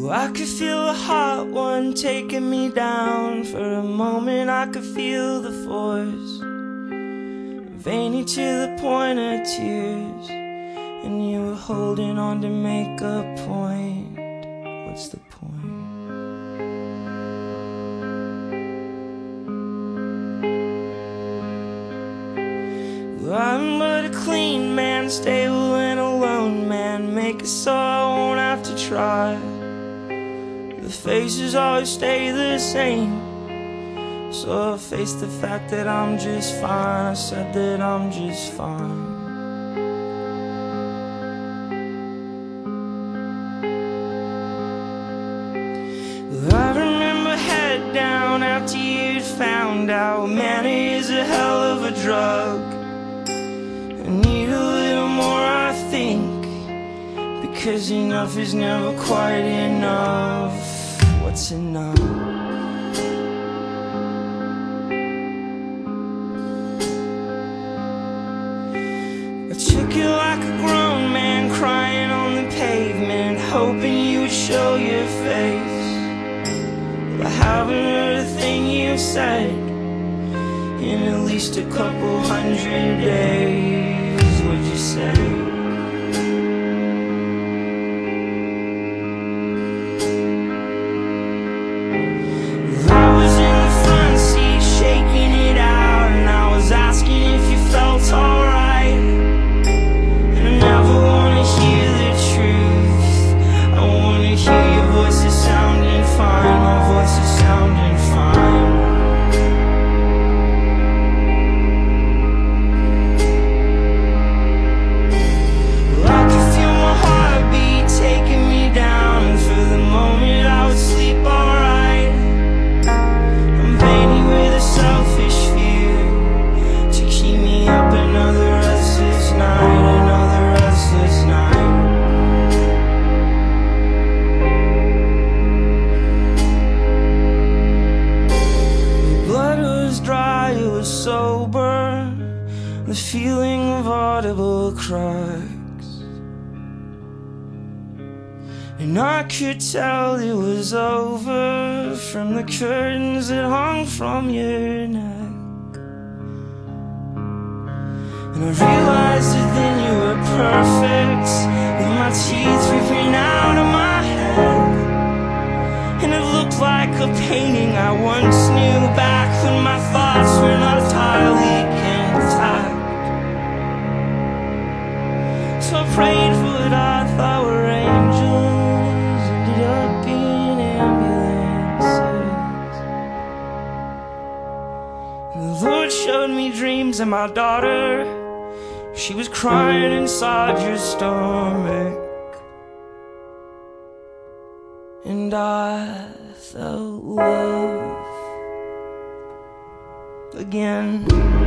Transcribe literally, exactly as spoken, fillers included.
I could feel a hot one taking me down. For a moment I could feel the force, veiny to the point of tears. And you were holding on to make a point. What's the point? Well, I'm but a clean man, stable and alone man. Make it so I won't have to try. The faces always stay the same, so I face the fact that I'm just fine. I said that I'm just fine. Well, I remember head down after you'd found out money is a hell of a drug. I need a little more, I think, because enough is never quite enough. What's enough? I took it like a grown man crying on the pavement, hoping you would show your face. Well, I haven't heard a thing you've said in at least a couple hundred days. What'd you say? Sober, the feeling of audible cracks, and I could tell it was over from the curtains that hung from your neck. And I realized that then you were perfect, with my teeth ripping out of my head. And it looked like a painting I once knew back when my thoughts were not entirely intact. So I prayed for what I thought were angels, ended up being ambulances. And the Lord showed me dreams of my daughter. She was crying inside your stomach, and I felt love again.